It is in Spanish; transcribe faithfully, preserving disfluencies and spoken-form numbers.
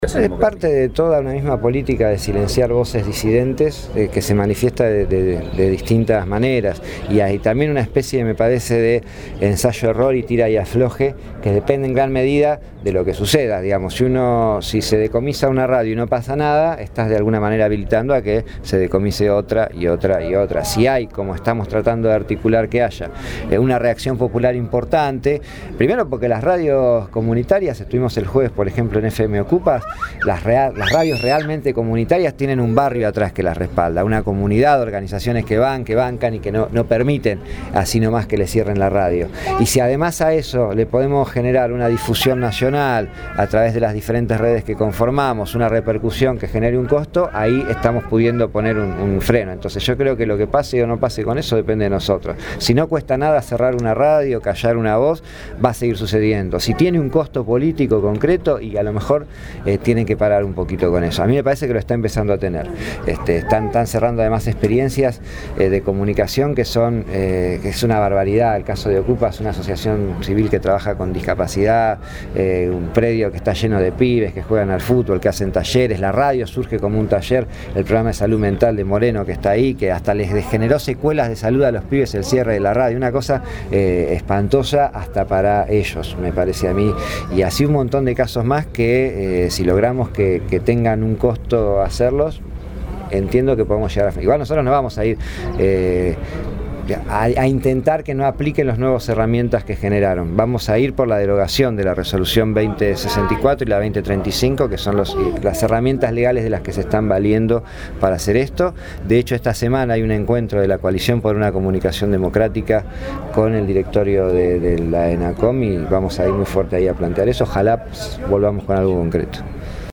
Es parte de toda una misma política de silenciar voces disidentes eh, que se manifiesta de, de, de distintas maneras, y hay también una especie, me parece, de ensayo-error y tira y afloje que depende en gran medida de lo que suceda. Digamos, si uno, si se decomisa una radio y no pasa nada, estás de alguna manera habilitando a que se decomise otra y otra y otra. Si hay, como estamos tratando de articular que haya, eh, una reacción popular importante, primero porque las radios comunitarias, estuvimos el jueves por ejemplo en F M Ocupas, Las, real, las radios realmente comunitarias tienen un barrio atrás que las respalda, una comunidad de organizaciones que van, que bancan y que no, no permiten así nomás que le cierren la radio. Y si además a eso le podemos generar una difusión nacional a través de las diferentes redes que conformamos, una repercusión que genere un costo, ahí estamos pudiendo poner un, un freno. Entonces yo creo que lo que pase o no pase con eso depende de nosotros. Si no cuesta nada cerrar una radio, callar una voz, va a seguir sucediendo. Si tiene un costo político concreto, y a lo mejor eh, tienen que parar un poquito con eso. A mí me parece que lo está empezando a tener. Este, están, están cerrando además experiencias eh, de comunicación que son eh, que es una barbaridad. El caso de Ocupas, una asociación civil que trabaja con discapacidad, eh, un predio que está lleno de pibes que juegan al fútbol, que hacen talleres, la radio surge como un taller, el programa de salud mental de Moreno que está ahí, que hasta les generó secuelas de salud a los pibes el cierre de la radio, una cosa eh, espantosa hasta para ellos, me parece a mí, y así un montón de casos más que eh, si logramos Que, que tengan un costo hacerlos, entiendo que podemos llegar a... Igual nosotros no vamos a ir eh, a, a intentar que no apliquen las nuevas herramientas que generaron. Vamos a ir por la derogación de la resolución veinte sesenta y cuatro y la veinte treinta y cinco, que son los, las herramientas legales de las que se están valiendo para hacer esto. De hecho, esta semana hay un encuentro de la Coalición por una Comunicación Democrática con el directorio de, de la ENACOM, y vamos a ir muy fuerte ahí a plantear eso. Ojalá pues, volvamos con algo concreto.